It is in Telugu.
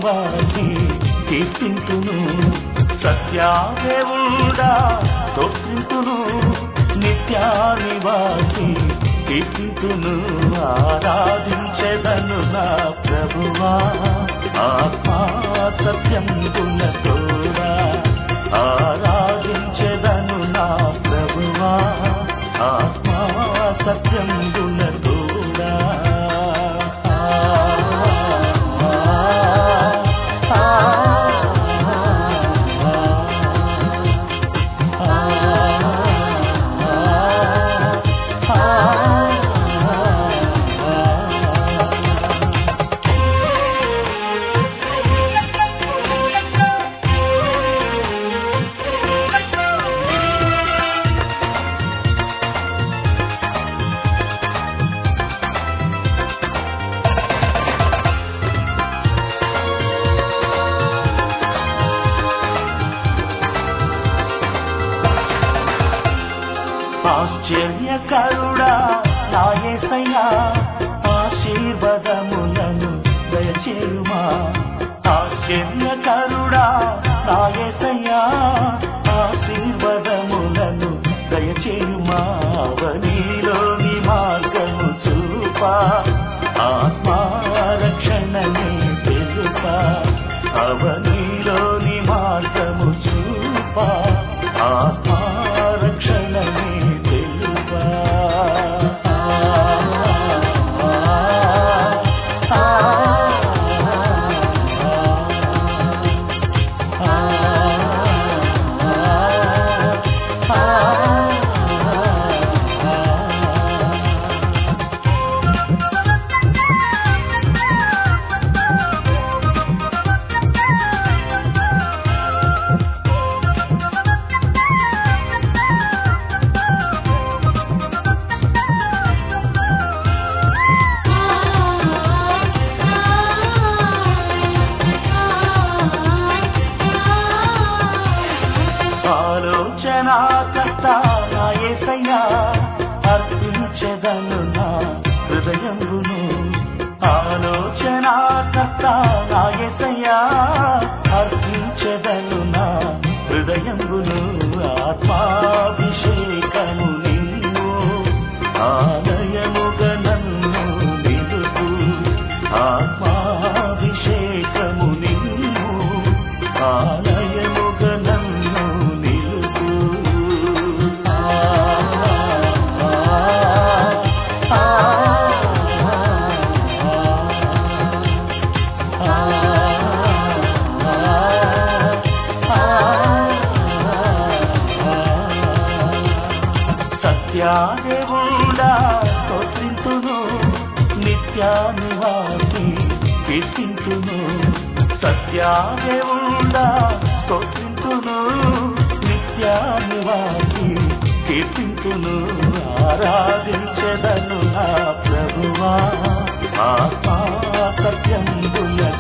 నివాసి కీర్తింతును సత్యాదేవుడా స్తోత్రింతును నిత్యానివాసి కీర్తింతును ఆరాధించెదను నా ప్రభువా ఆత్మా సత్యంబుల తోడా ఆరాధించెదను నా ప్రభువా ఆత్మా సత్యంబుల తోడా ఆశ్చర్యకరుడా నా యేసయ్యా ఆశీర్వాదములను దయచేయుమా ఆశ్చర్యకరుడా నా యేసయ్యా ఆశీర్వాదములను దయచేయుమా అవనీలోని మార్గము చూపా ఆత్మారక్షణనే తెలుపా అవనీలోని మార్గము చూపా ఆత్మారక్షణనే ఆలోచనాకర్త నా యేసయ్యా అర్పించెదను నా హృదయమును ఆలోచనాకర్త నా యేసయ్యా అర్పించెదను నా హృదయమును ఆత్మాభిషేకము నిన్ను ఆలయముగా నన్ను నిలుపు ఆత్మాభిషేకము నిన్ను ఆలయముగా నన్ను సత్యాదేవుడా స్తోత్రింతును నిత్యానివాసి కీర్తింతును సత్యాదేవుడా స్తోత్రింతును నిత్యానివాసి కీర్తింతును ఆరాధించెదను నా ప్రభువా ఆత్మా సత్యంబుల